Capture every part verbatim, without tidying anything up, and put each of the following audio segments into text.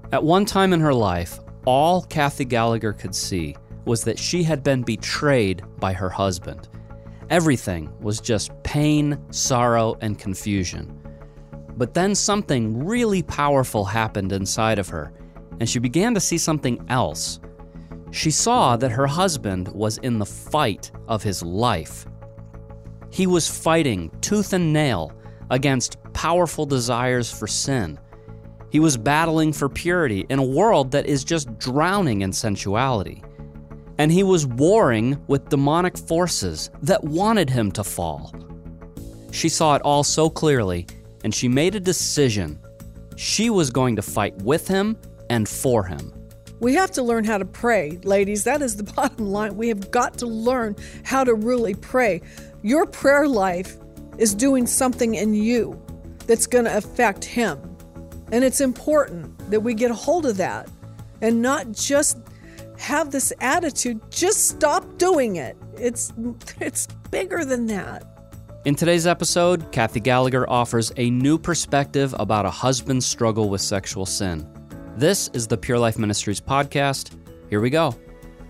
At one time in her life, all Kathy Gallagher could see was that she had been betrayed by her husband. Everything was just pain, sorrow, and confusion. But then something really powerful happened inside of her, and she began to see something else. She saw that her husband was in the fight of his life. He was fighting tooth and nail against powerful desires for sin. He was battling for purity in a world that is just drowning in sensuality. And he was warring with demonic forces that wanted him to fall. She saw it all so clearly, and she made a decision. She was going to fight with him and for him. We have to learn how to pray, ladies. That is the bottom line. We have got to learn how to really pray. Your prayer life is doing something in you that's going to affect him. And it's important that we get a hold of that and not just have this attitude, just stop doing it. It's it's bigger than that. In today's episode, Kathy Gallagher offers a new perspective about a husband's struggle with sexual sin. This is the Pure Life Ministries podcast. Here we go.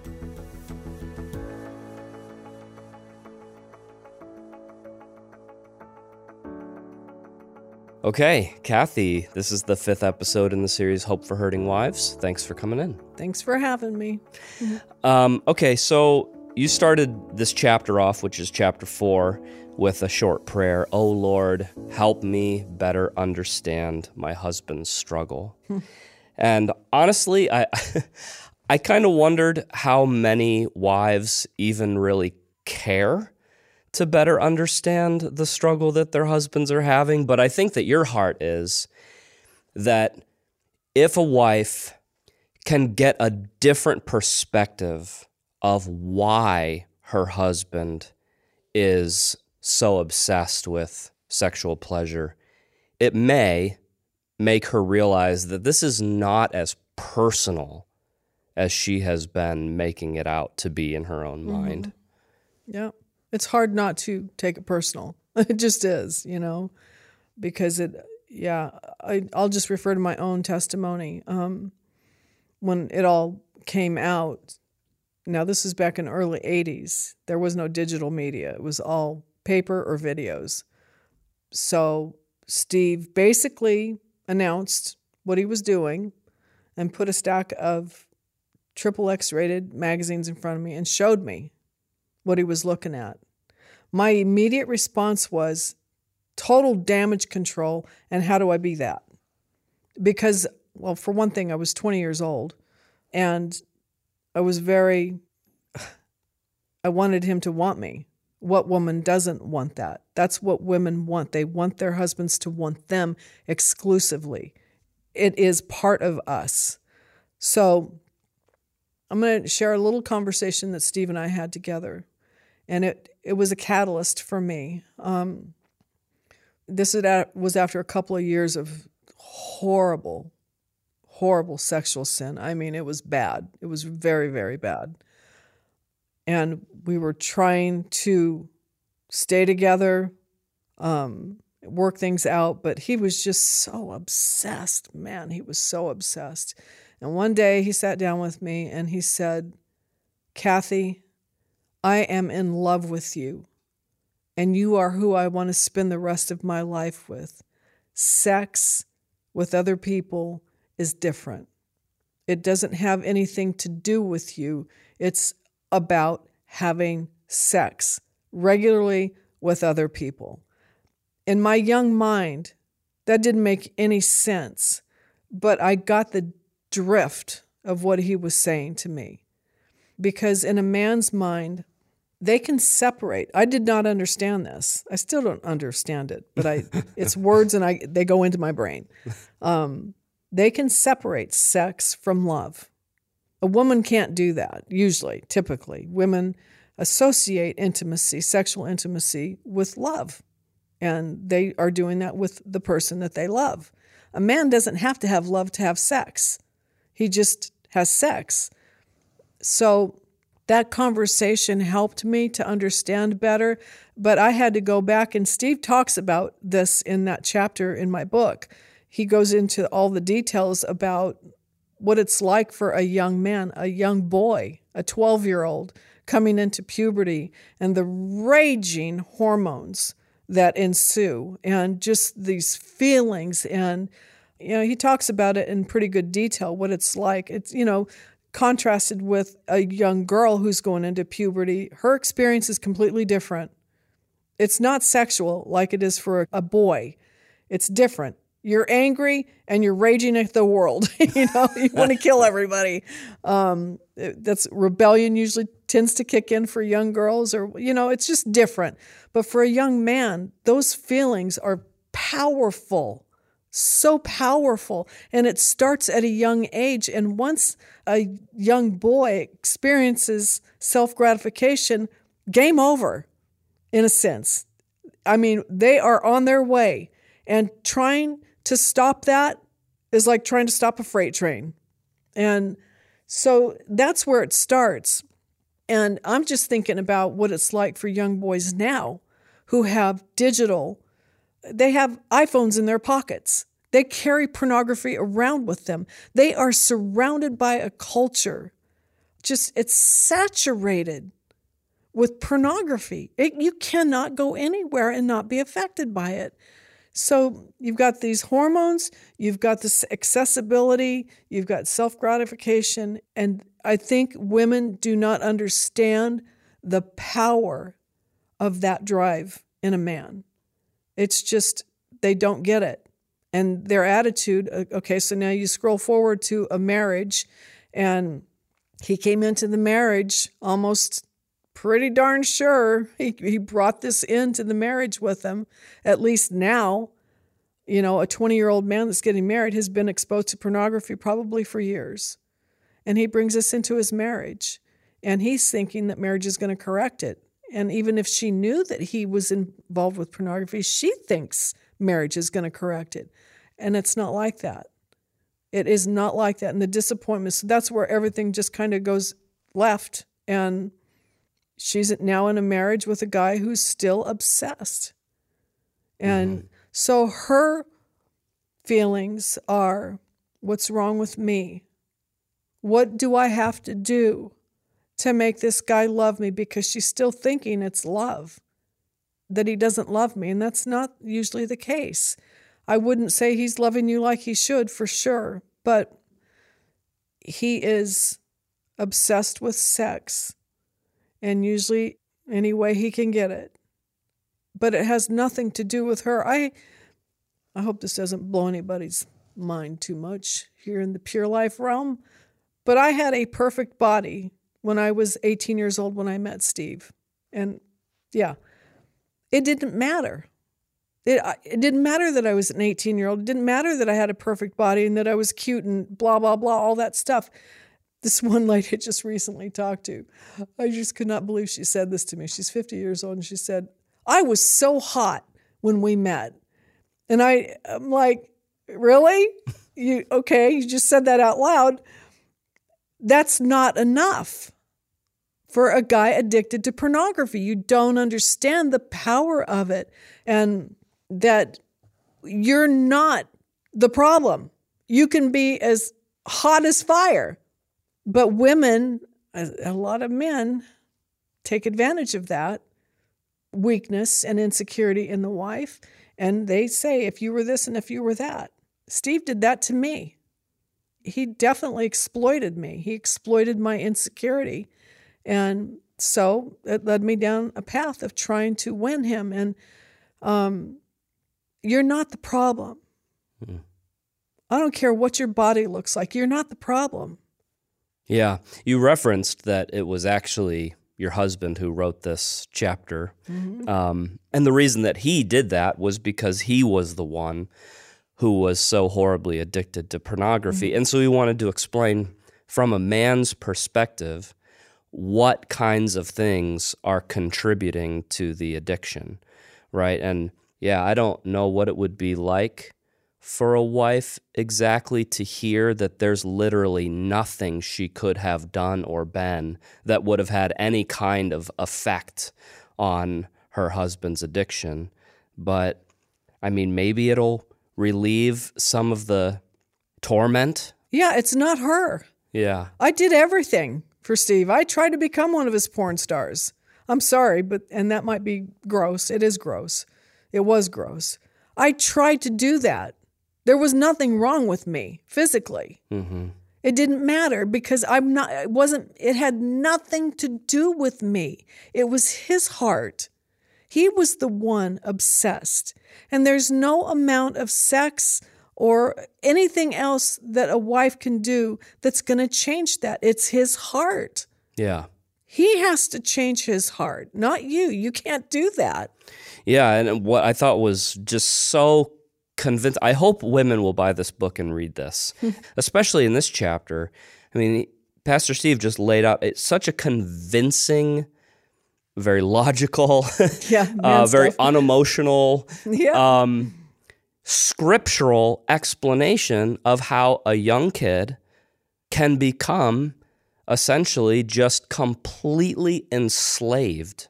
Okay, Kathy, this is the fifth episode in the series Hope for Hurting Wives. Thanks for coming in. Thanks for having me. Um, okay, so you started this chapter off, which is chapter four, with a short prayer. Oh Lord, help me better understand my husband's struggle. And honestly, I I kind of wondered how many wives even really care to better understand the struggle that their husbands are having. But I think that your heart is that if a wife can get a different perspective of why her husband is so obsessed with sexual pleasure, it may make her realize that this is not as personal as she has been making it out to be in her own mind. Mm-hmm. Yeah. It's hard not to take it personal. It just is, you know, because it, yeah, I, I'll just refer to my own testimony. Um, when it all came out, now this is back in the early eighties, there was no digital media. It was all paper or videos. So Steve basically announced what he was doing and put a stack of triple X rated magazines in front of me and showed me what he was looking at. My immediate response was total damage control, and how do I be that? Because, well, for one thing, I was twenty years old, and I was very, I wanted him to want me. What woman doesn't want that? That's what women want. They want their husbands to want them exclusively. It is part of us. So I'm going to share a little conversation that Steve and I had together. And it, it was a catalyst for me. Um, this was after a couple of years of horrible, horrible sexual sin. I mean, it was bad. It was very, very bad. And we were trying to stay together, um, work things out, but he was just so obsessed. Man, he was so obsessed. And one day he sat down with me and he said, Kathy, I am in love with you, and you are who I want to spend the rest of my life with. Sex with other people is different. It doesn't have anything to do with you. It's about having sex regularly with other people. In my young mind, that didn't make any sense, but I got the drift of what he was saying to me. Because in a man's mind, they can separate. I did not understand this. I still don't understand it, but I it's words and I they go into my brain. Um, they can separate sex from love. A woman can't do that, usually, typically. Women associate intimacy, sexual intimacy, with love. And they are doing that with the person that they love. A man doesn't have to have love to have sex. He just has sex. So that conversation helped me to understand better, but I had to go back, and Steve talks about this in that chapter in my book. He goes into all the details about what it's like for a young man, a young boy, a twelve-year-old coming into puberty, and the raging hormones that ensue, and just these feelings. And, you know, he talks about it in pretty good detail, what it's like. It's, you know, contrasted with a young girl who's going into puberty, her experience is completely different. It's not sexual like it is for a boy. It's different. You're angry and you're raging at the world. You know, you want to kill everybody. Um, that's rebellion usually tends to kick in for young girls, or, you know, it's just different. But for a young man, those feelings are powerful, so powerful. And it starts at a young age. And once a young boy experiences self-gratification, game over, in a sense. I mean, they are on their way. And trying to stop that is like trying to stop a freight train. And so that's where it starts. And I'm just thinking about what it's like for young boys now who have digital, they have iPhones in their pockets. They carry pornography around with them. They are surrounded by a culture. Just, it's saturated with pornography. It, you cannot go anywhere and not be affected by it. So you've got these hormones, you've got this accessibility, you've got self-gratification, and I think women do not understand the power of that drive in a man. It's just, they don't get it. And their attitude, okay, so now you scroll forward to a marriage, and he came into the marriage almost pretty darn sure he, he brought this into the marriage with him. At least now, you know, a twenty-year-old man that's getting married has been exposed to pornography probably for years. And he brings this into his marriage. And he's thinking that marriage is going to correct it. And even if she knew that he was involved with pornography, she thinks marriage is going to correct it. And it's not like that. It is not like that. And the disappointment, so that's where everything just kind of goes left. And she's now in a marriage with a guy who's still obsessed. And mm-hmm. so her feelings are, what's wrong with me? What do I have to do to make this guy love me? Because she's still thinking it's love, that he doesn't love me. And that's not usually the case. I wouldn't say he's loving you like he should, for sure. But he is obsessed with sex. And usually any way he can get it. But it has nothing to do with her. I I hope this doesn't blow anybody's mind too much here in the Pure Life realm. But I had a perfect body when I was eighteen years old when I met Steve. And yeah, it didn't matter. It, it didn't matter that I was an eighteen-year-old. It didn't matter that I had a perfect body and that I was cute and blah, blah, blah, all that stuff. This one lady I just recently talked to, I just could not believe she said this to me. She's fifty years old, and she said, I was so hot when we met. And I, I'm like, really? You okay, you just said that out loud. That's not enough for a guy addicted to pornography. You don't understand the power of it, and that you're not the problem. You can be as hot as fire. But women, a lot of men, take advantage of that weakness and insecurity in the wife. And they say, if you were this and if you were that. Steve did that to me. He definitely exploited me. He exploited my insecurity. And so it led me down a path of trying to win him. And um, you're not the problem. Hmm. I don't care what your body looks like. You're not the problem. Yeah, you referenced that it was actually your husband who wrote this chapter. Mm-hmm. Um, and the reason that he did that was because he was the one who was so horribly addicted to pornography. Mm-hmm. And so he wanted to explain from a man's perspective what kinds of things are contributing to the addiction, right? And yeah, I don't know what it would be like for a wife exactly to hear that there's literally nothing she could have done or been that would have had any kind of effect on her husband's addiction. But, I mean, maybe it'll relieve some of the torment Yeah, it's not her. Yeah. I did everything for Steve. I tried to become one of his porn stars. I'm sorry, but, and that might be gross. It is gross. It was gross. I tried to do that. There was nothing wrong with me physically. Mm-hmm. It didn't matter because I'm not, it wasn't, it had nothing to do with me. It was his heart. He was the one obsessed. And there's no amount of sex or anything else that a wife can do that's going to change that. It's his heart. Yeah. He has to change his heart, not you. You can't do that. Yeah, and what I thought was just so convinced. I hope women will buy this book and read this, especially in this chapter. I mean, Pastor Steve just laid out it's such a convincing, very logical, yeah, uh, very stuff. unemotional, yeah. um, scriptural explanation of how a young kid can become essentially just completely enslaved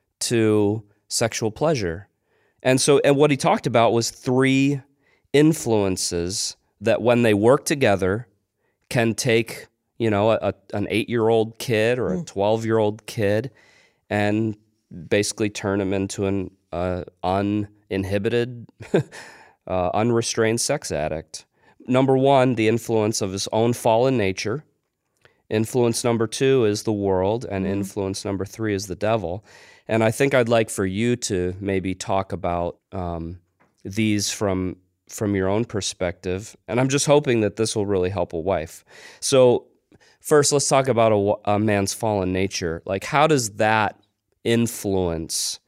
to sexual pleasure. And so, and what he talked about was three influences that when they work together can take, you know, a, an eight-year-old kid or a twelve-year-old kid and basically turn him into an uh, uninhibited, uh, unrestrained sex addict. Number one, the influence of his own fallen nature. Influence number two is the world, and mm. influence number three is the devil. And I think I'd like for you to maybe talk about um, these from from your own perspective. And I'm just hoping that this will really help a wife. So first, let's talk about a, a man's fallen nature. Like, how does that influence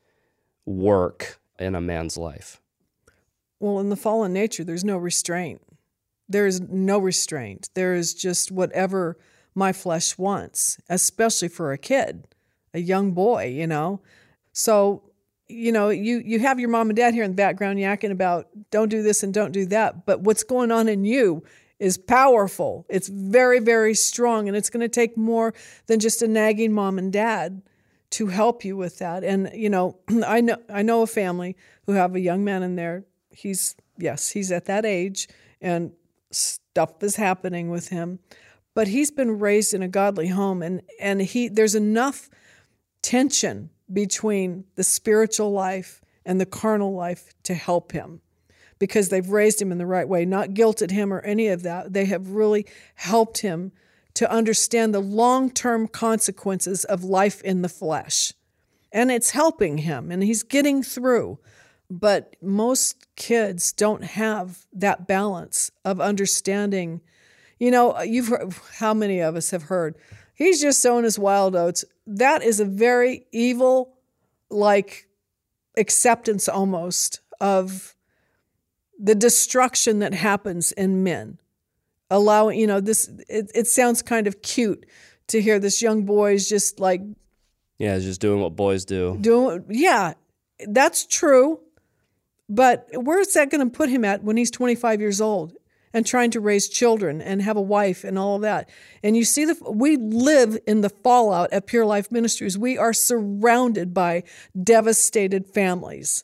work in a man's life? Well, in the fallen nature, there's no restraint. There is no restraint. There is just whatever my flesh wants, especially for a kid, a young boy, you know. So, you know, you, you have your mom and dad here in the background yakking about don't do this and don't do that. But what's going on in you is powerful. It's very, very strong. And it's going to take more than just a nagging mom and dad to help you with that. And, you know, I know I know a family who have a young man in there. He's, yes, he's at that age and stuff is happening with him. But he's been raised in a godly home, and, and he there's enough tension between the spiritual life and the carnal life to help him because they've raised him in the right way, not guilted him or any of that. They have really helped him to understand the long-term consequences of life in the flesh. And it's helping him, and he's getting through. But most kids don't have that balance of understanding. You know, you've heard, how many of us have heard, he's just sowing his wild oats. That is a very evil, like, acceptance almost of the destruction that happens in men. Allowing, you know, this, it, it sounds kind of cute to hear this young boy is just like. Yeah, just doing what boys do. Doing, yeah, that's true. But where's that going to put him at when he's twenty-five years old? And trying to raise children and have a wife and all of that. And you see, the we live in the fallout at Pure Life Ministries. We are surrounded by devastated families.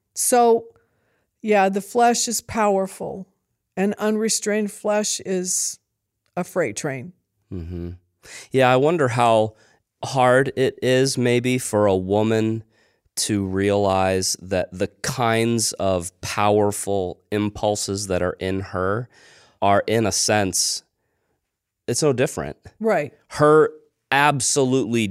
So, yeah, the flesh is powerful, and unrestrained flesh is a freight train. Mm-hmm. Yeah, I wonder how hard it is maybe for a woman to realize that the kinds of powerful impulses that are in her are, in a sense, it's no different. Right. Her absolutely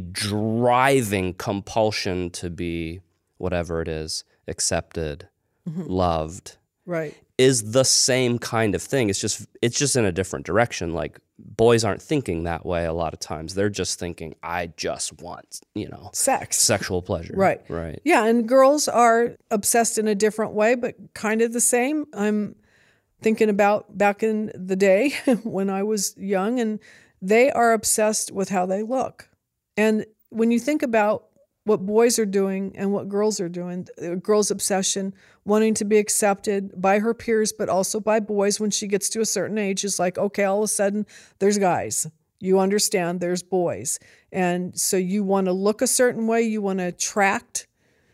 driving compulsion to be whatever it is, accepted, mm-hmm. loved, right, is the same kind of thing. It's just it's just in a different direction. Like, boys aren't thinking that way a lot of times. They're just thinking, I just want, you know, sex, sexual pleasure. Right. Right. Yeah. And girls are obsessed in a different way, but kind of the same. I'm thinking about back in the day when I was young, and they are obsessed with how they look. And when you think about what boys are doing and what girls are doing, a girl's obsession, wanting to be accepted by her peers, but also by boys when she gets to a certain age, is like, okay, all of a sudden there's guys. You understand there's boys. And so you want to look a certain way, you want to attract.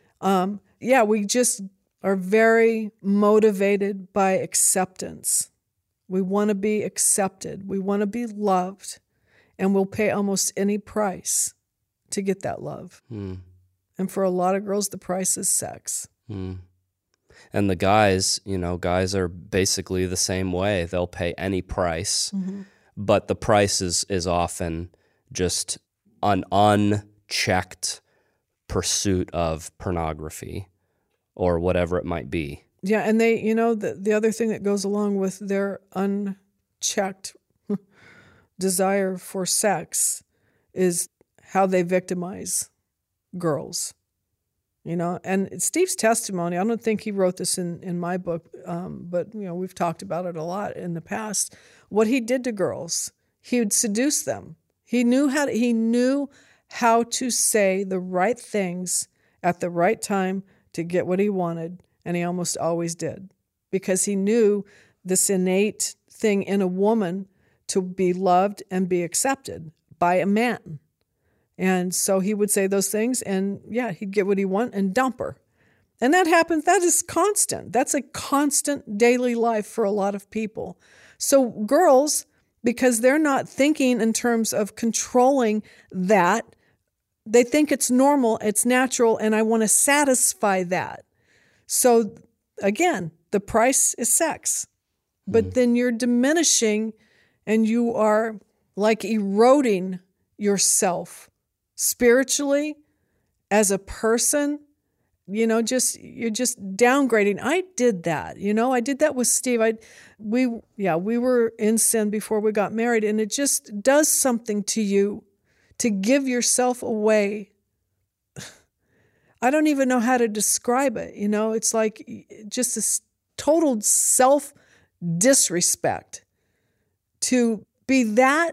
Um, yeah, we just are very motivated by acceptance We want to be accepted. We want to be loved. And we'll pay almost any price to get that love. Mm. And for a lot of girls, the price is sex. Mm. And the guys, you know, guys are basically the same way. They'll pay any price, mm-hmm. but the price is, is often just an unchecked pursuit of pornography or whatever it might be. Yeah, and they, you know, the, the other thing that goes along with their unchecked desire for sex is how they victimize girls. You know, and Steve's testimony, I don't think he wrote this in, in my book, um, but, you know, we've talked about it a lot in the past. What he did to girls, he would seduce them. He knew how to, he knew how to say the right things at the right time to get what he wanted, and he almost always did, because he knew this innate thing in a woman to be loved and be accepted by a man. And so he would say those things, and yeah, he'd get what he want and dump her. And that happens, that is constant. That's a constant daily life for a lot of people. So girls, because they're not thinking in terms of controlling that, they think it's normal, it's natural, and I want to satisfy that. So again, the price is sex. But mm. then you're diminishing and you are like eroding yourself spiritually, as a person, you know, just you're just downgrading. I did that, you know, I did that with Steve. I, we, yeah, we were in sin before we got married, and it just does something to you to give yourself away. I don't even know how to describe it. You know, it's like just this total self disrespect to be that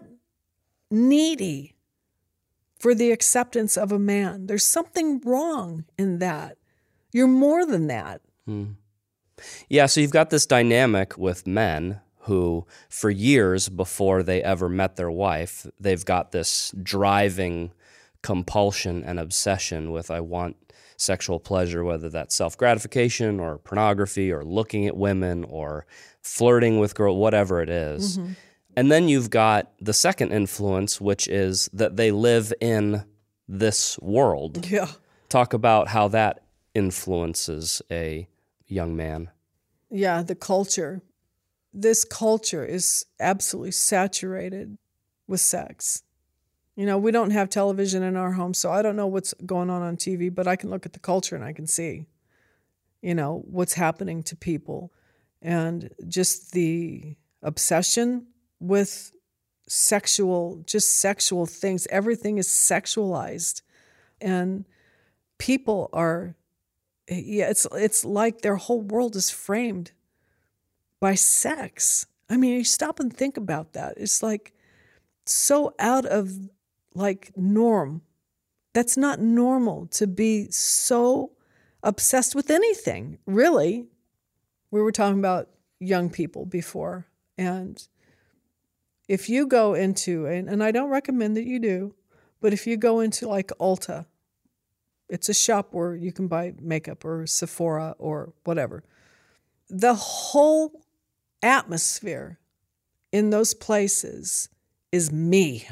needy for the acceptance of a man. There's something wrong in that. You're more than that. Hmm. Yeah, so you've got this dynamic with men who, for years before they ever met their wife, they've got this driving compulsion and obsession with, I want sexual pleasure, whether that's self-gratification or pornography or looking at women or flirting with girls, whatever it is. Mm-hmm. And then you've got the second influence, which is that they live in this world. Yeah. Talk about how that influences a young man. Yeah, the culture. This culture is absolutely saturated with sex. You know, we don't have television in our home, so I don't know what's going on on T V, but I can look at the culture and I can see, you know, what's happening to people. And just the obsession with sexual, just sexual things. Everything is sexualized. And people are, yeah, it's it's like their whole world is framed by sex. I mean, you stop and think about that. It's like so out of like norm. That's not normal to be so obsessed with anything, really. We were talking about young people before, and if you go into, and, and I don't recommend that you do, but if you go into like Ulta, it's a shop where you can buy makeup, or Sephora or whatever. The whole atmosphere in those places is me.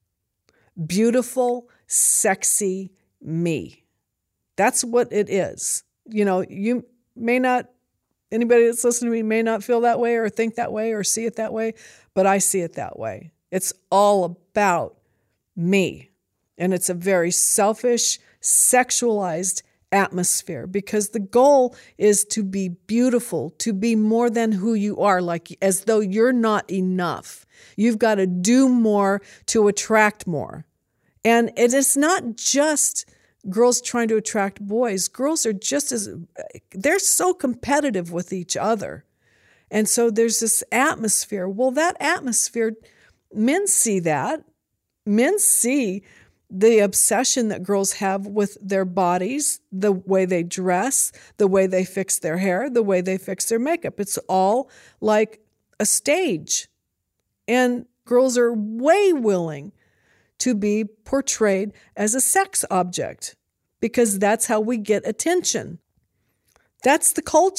Beautiful, sexy me. That's what it is. You know, you may not, anybody that's listening to me may not feel that way or think that way or see it that way, but I see it that way. It's all about me. And it's a very selfish, sexualized atmosphere, because the goal is to be beautiful, to be more than who you are, like as though you're not enough. You've got to do more to attract more. And it is not just girls trying to attract boys. Girls are just as, they're so competitive with each other. And so there's this atmosphere. Well, that atmosphere, men see that. Men see the obsession that girls have with their bodies, the way they dress, the way they fix their hair, the way they fix their makeup. It's all like a stage. And girls are way willing to be portrayed as a sex object, because that's how we get attention. That's the culture.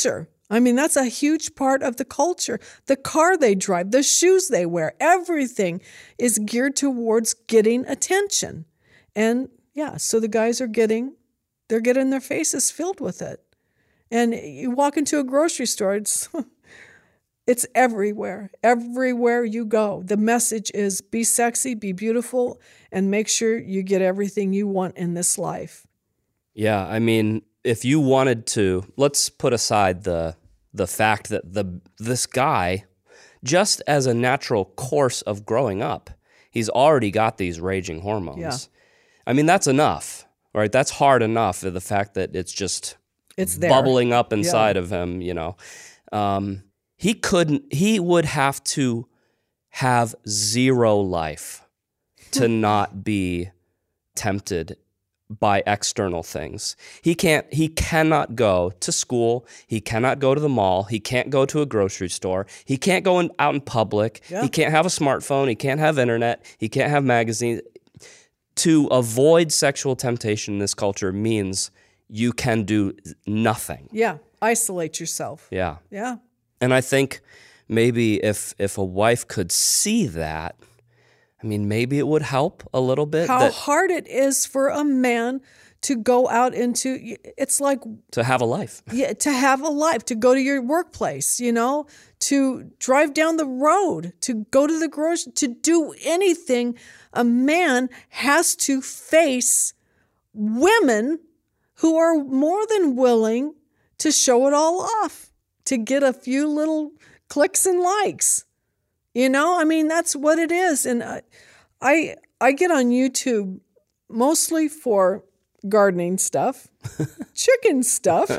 I mean, that's a huge part of the culture. The car they drive, the shoes they wear, everything is geared towards getting attention. And yeah, so the guys are getting, they're getting their faces filled with it. And you walk into a grocery store, it's, it's everywhere. Everywhere you go. The message is be sexy, be beautiful, and make sure you get everything you want in this life. Yeah, I mean, if you wanted to, let's put aside the the fact that the this guy, just as a natural course of growing up, he's already got these raging hormones. Yeah. I mean, that's enough, right? That's hard enough, the fact that it's just It's there. bubbling up inside Yeah. of him, you know. Um, he couldn't, he would have to have zero life to not be tempted by external things. He can't, he cannot go to school. He cannot go to the mall. He can't go to a grocery store. He can't go in, out in public. Yeah. He can't have a smartphone. He can't have internet. He can't have magazines. To avoid sexual temptation in this culture means you can do nothing. Yeah. Isolate yourself. Yeah. Yeah. And I think maybe if if a wife could see that, I mean, maybe it would help a little bit. How that, hard it is for a man to go out into, it's like, to have a life. yeah, to have a life, to go to your workplace, you know, to drive down the road, to go to the grocery, to do anything. A man has to face women who are more than willing to show it all off, to get a few little clicks and likes. You know, I mean, that's what it is. And I, I, I get on YouTube mostly for gardening stuff, chicken stuff,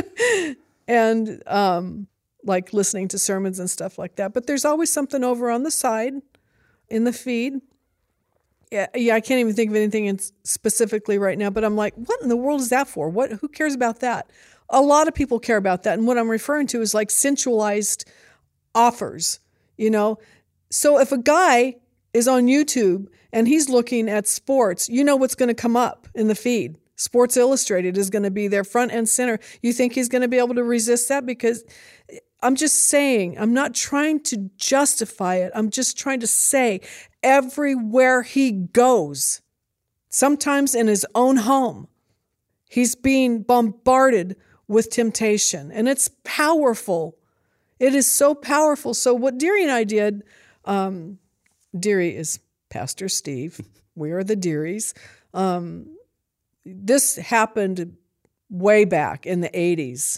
and um, like listening to sermons and stuff like that. But there's always something over on the side in the feed. Yeah, yeah, I can't even think of anything in specifically right now, but I'm like, what in the world is that for? What? Who cares about that? A lot of people care about that. And what I'm referring to is like sensualized offers, you know? So if a guy is on YouTube and he's looking at sports, you know what's going to come up in the feed. Sports Illustrated is going to be there front and center. You think he's going to be able to resist that? Because I'm just saying, I'm not trying to justify it. I'm just trying to say everywhere he goes, sometimes in his own home, he's being bombarded with temptation. And it's powerful. It is so powerful. So what Deary and I did, um, Deary is Pastor Steve. We are the Dearys. Um, this happened way back in the eighties.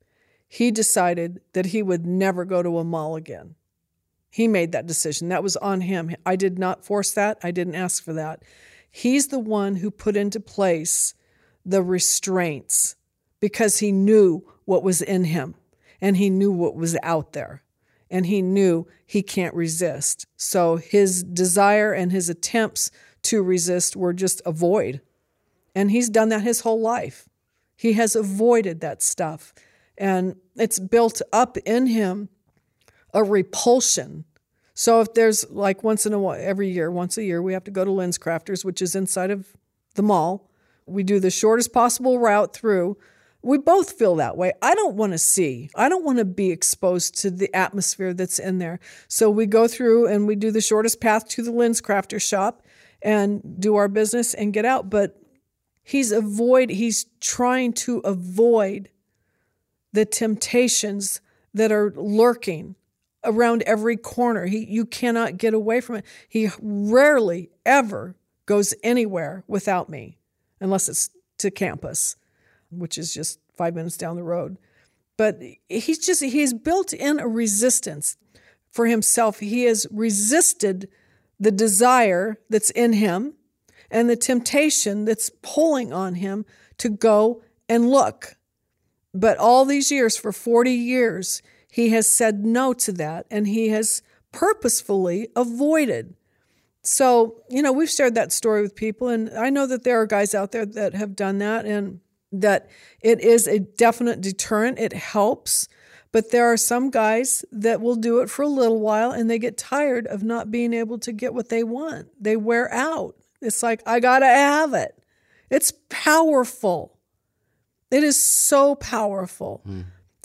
He decided that he would never go to a mall again. He made that decision. That was on him. I did not force that. I didn't ask for that. He's the one who put into place the restraints because he knew what was in him and he knew what was out there and he knew he can't resist. So his desire and his attempts to resist were just avoid. And he's done that his whole life. He has avoided that stuff. And it's built up in him a repulsion. So if there's like once in a while, every year, once a year, we have to go to LensCrafters, which is inside of the mall. We do the shortest possible route through. We both feel that way. I don't want to see. I don't want to be exposed to the atmosphere that's in there. So we go through and we do the shortest path to the LensCrafter shop and do our business and get out. But he's avoid. He's trying to avoid the temptations that are lurking around every corner. He, you cannot get away from it. He rarely ever goes anywhere without me, unless it's to campus, which is just five minutes down the road. But he's just, he's built in a resistance for himself. He has resisted the desire that's in him and the temptation that's pulling on him to go and look. But all these years, for forty years, he has said no to that, and he has purposefully avoided. So, you know, we've shared that story with people, and I know that there are guys out there that have done that, and that it is a definite deterrent. It helps. But there are some guys that will do it for a little while, and they get tired of not being able to get what they want. They wear out. It's like, I got to have it. It's powerful. It is so powerful. Mm.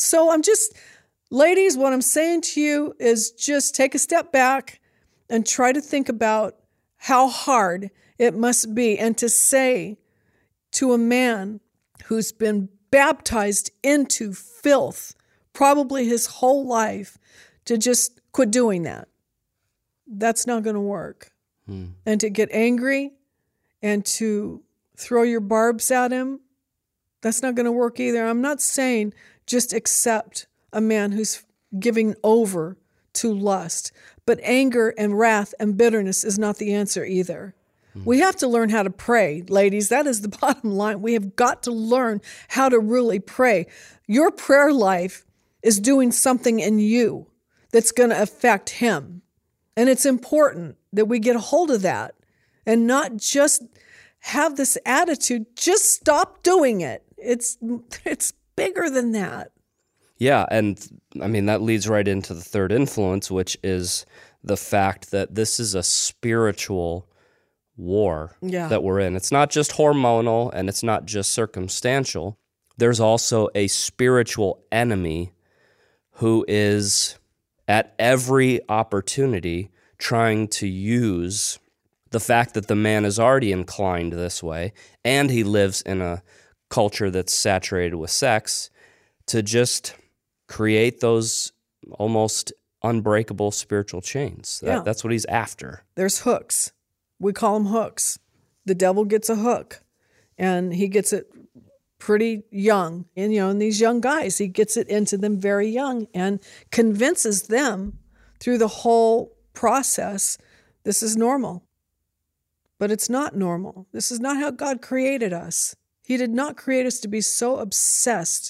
So I'm just, ladies, what I'm saying to you is just take a step back and try to think about how hard it must be. And to say to a man who's been baptized into filth, probably his whole life, to just quit doing that. That's not going to work. Hmm. And to get angry and to throw your barbs at him, that's not going to work either. I'm not saying just accept a man who's giving over to lust, but anger and wrath and bitterness is not the answer either. Hmm. We have to learn how to pray, ladies. That is the bottom line. We have got to learn how to really pray. Your prayer life is doing something in you that's going to affect him. And it's important that we get a hold of that and not just have this attitude, just stop doing it. It's it's bigger than that. Yeah, and I mean, that leads right into the third influence, which is the fact that this is a spiritual war yeah. that we're in. It's not just hormonal and it's not just circumstantial. There's also a spiritual enemy who is at every opportunity trying to use the fact that the man is already inclined this way and he lives in a culture that's saturated with sex to just create those almost unbreakable spiritual chains. That, yeah. That's what he's after. There's hooks. We call them hooks. The devil gets a hook, and he gets it pretty young. And, you know, and these young guys, he gets it into them very young and convinces them through the whole process, this is normal. But it's not normal. This is not how God created us. He did not create us to be so obsessed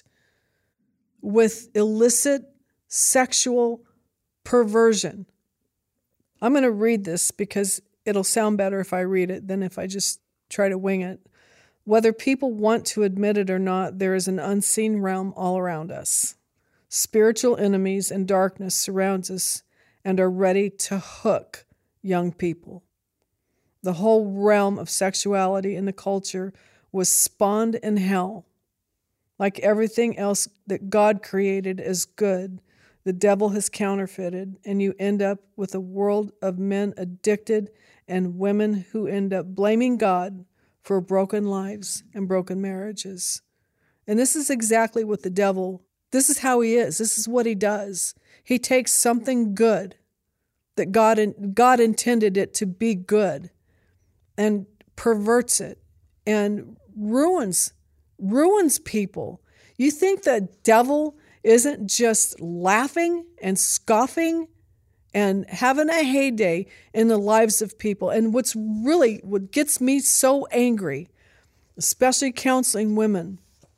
with illicit sexual perversion. I'm going to read this because it'll sound better if I read it than if I just try to wing it. Whether people want to admit it or not, there is an unseen realm all around us. Spiritual enemies and darkness surrounds us and are ready to hook young people. The whole realm of sexuality in the culture was spawned in hell. Like everything else that God created as good, the devil has counterfeited, and you end up with a world of men addicted and women who end up blaming God for broken lives and broken marriages. And this is exactly what the devil, this is how he is. This is what he does. He takes something good that God God intended it to be good and perverts it and ruins ruins people. You think the devil isn't just laughing and scoffing and having a heyday in the lives of people? And what's really, what gets me so angry, especially counseling women,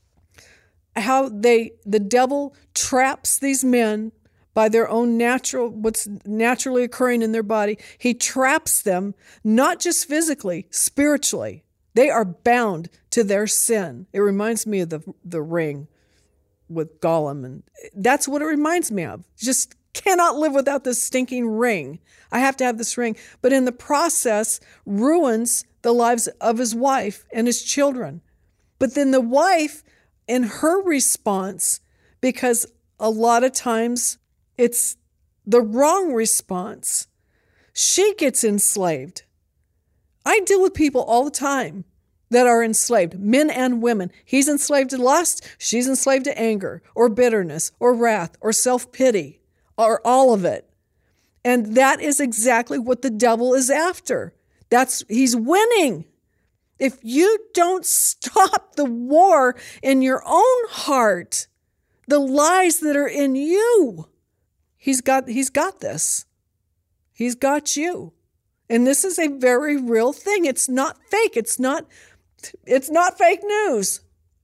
how they, the devil traps these men by their own natural, what's naturally occurring in their body. He traps them, not just physically, spiritually. They are bound to their sin. It reminds me of the the ring with Gollum, and that's what it reminds me of. Just cannot live without this stinking ring. I have to have this ring. But in the process, ruins the lives of his wife and his children. But then the wife, in her response, because a lot of times it's the wrong response, she gets enslaved. I deal with people all the time that are enslaved, men and women. He's enslaved to lust, she's enslaved to anger or bitterness or wrath or self-pity or all of it. And that is exactly what the devil is after. That's, he's winning. If you don't stop the war in your own heart, the lies that are in you, he's got, he's got this. He's got you. And this is a very real thing. It's not fake. It's not, it's not fake news.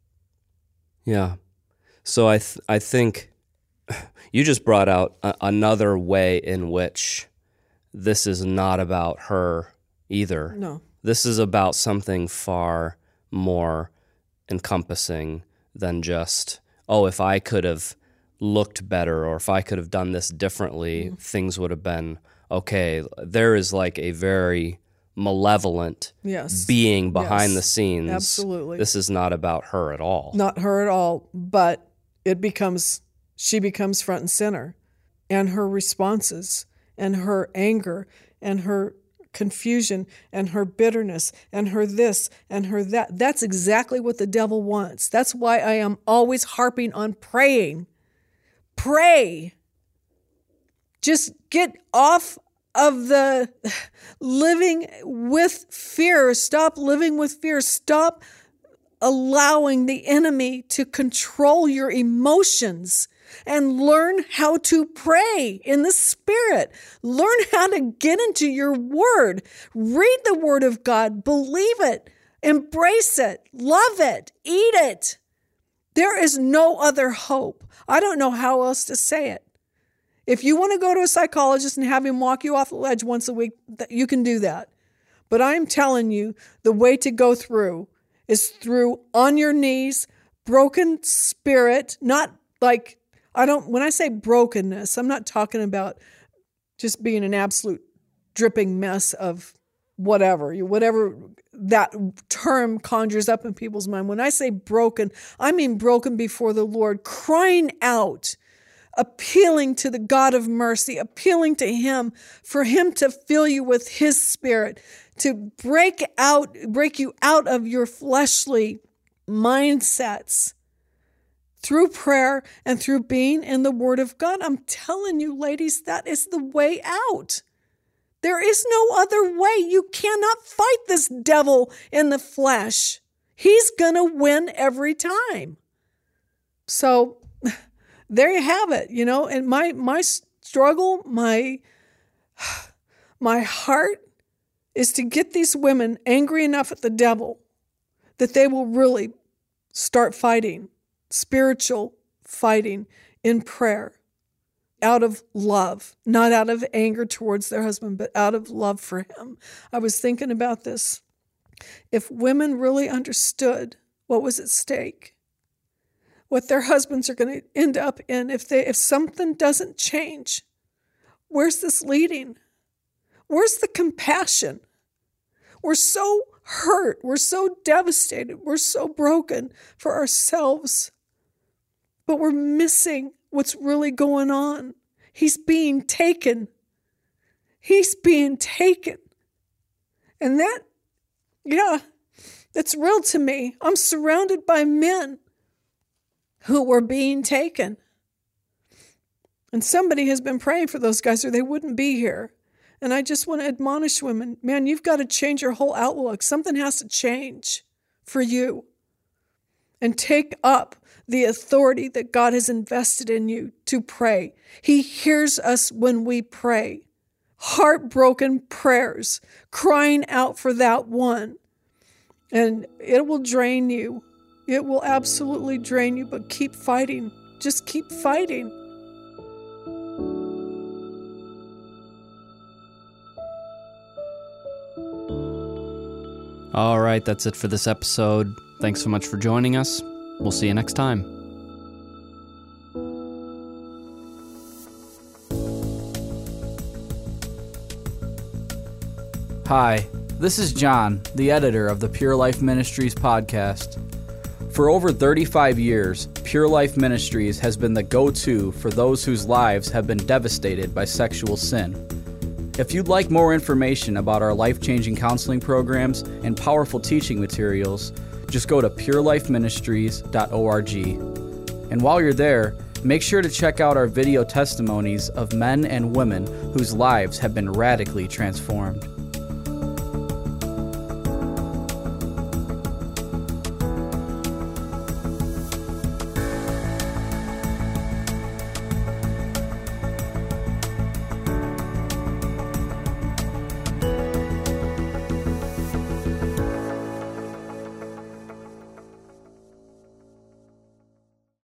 Yeah. So I, th- I think you just brought out a- another way in which this is not about her either. No. This is about something far more encompassing than just, oh, if I could have looked better or if I could have done this differently, mm. things would have been okay. There is like a very malevolent yes. being behind yes. the scenes. Absolutely. This is not about her at all. Not her at all, but it becomes she becomes front and center. And her responses and her anger and her confusion and her bitterness and her this and her that. That's exactly what the devil wants. That's why I am always harping on praying. Pray. Just get off of the living with fear. Stop living with fear. Stop allowing the enemy to control your emotions. And learn how to pray in the Spirit. Learn how to get into your word. Read the word of God. Believe it. Embrace it. Love it. Eat it. There is no other hope. I don't know how else to say it. If you want to go to a psychologist and have him walk you off the ledge once a week, you can do that. But I'm telling you, the way to go through is through on your knees, broken spirit, not like I don't, when I say brokenness, I'm not talking about just being an absolute dripping mess of whatever, whatever that term conjures up in people's mind. When I say broken, I mean broken before the Lord, crying out, appealing to the God of mercy, appealing to Him for Him to fill you with His Spirit, to break out, break you out of your fleshly mindsets. Through prayer and through being in the Word of God. I'm telling you, ladies, that is the way out. There is no other way. You cannot fight this devil in the flesh. He's going to win every time. So there you have it, you know, and my my struggle, my my heart is to get these women angry enough at the devil that they will really start fighting. Spiritual fighting in prayer, out of love, not out of anger towards their husband, but out of love for him. I was thinking about this. If women really understood what was at stake, what their husbands are going to end up in, if they if something doesn't change, where's this leading? Where's the compassion? We're so hurt. We're so devastated. We're so broken for ourselves. But we're missing what's really going on. He's being taken. He's being taken. And that, yeah, that's real to me. I'm surrounded by men who were being taken. And somebody has been praying for those guys or they wouldn't be here. And I just want to admonish women, man, you've got to change your whole outlook. Something has to change for you. And take up the authority that God has invested in you to pray. He hears us when we pray. Heartbroken prayers, crying out for that one. And it will drain you. It will absolutely drain you, but keep fighting. Just keep fighting. All right, that's it for this episode. Thanks so much for joining us. We'll see you next time. Hi, this is John, the editor of the Pure Life Ministries podcast. For over thirty-five years, Pure Life Ministries has been the go-to for those whose lives have been devastated by sexual sin. If you'd like more information about our life-changing counseling programs and powerful teaching materials, just go to pure life ministries dot org. And while you're there, make sure to check out our video testimonies of men and women whose lives have been radically transformed.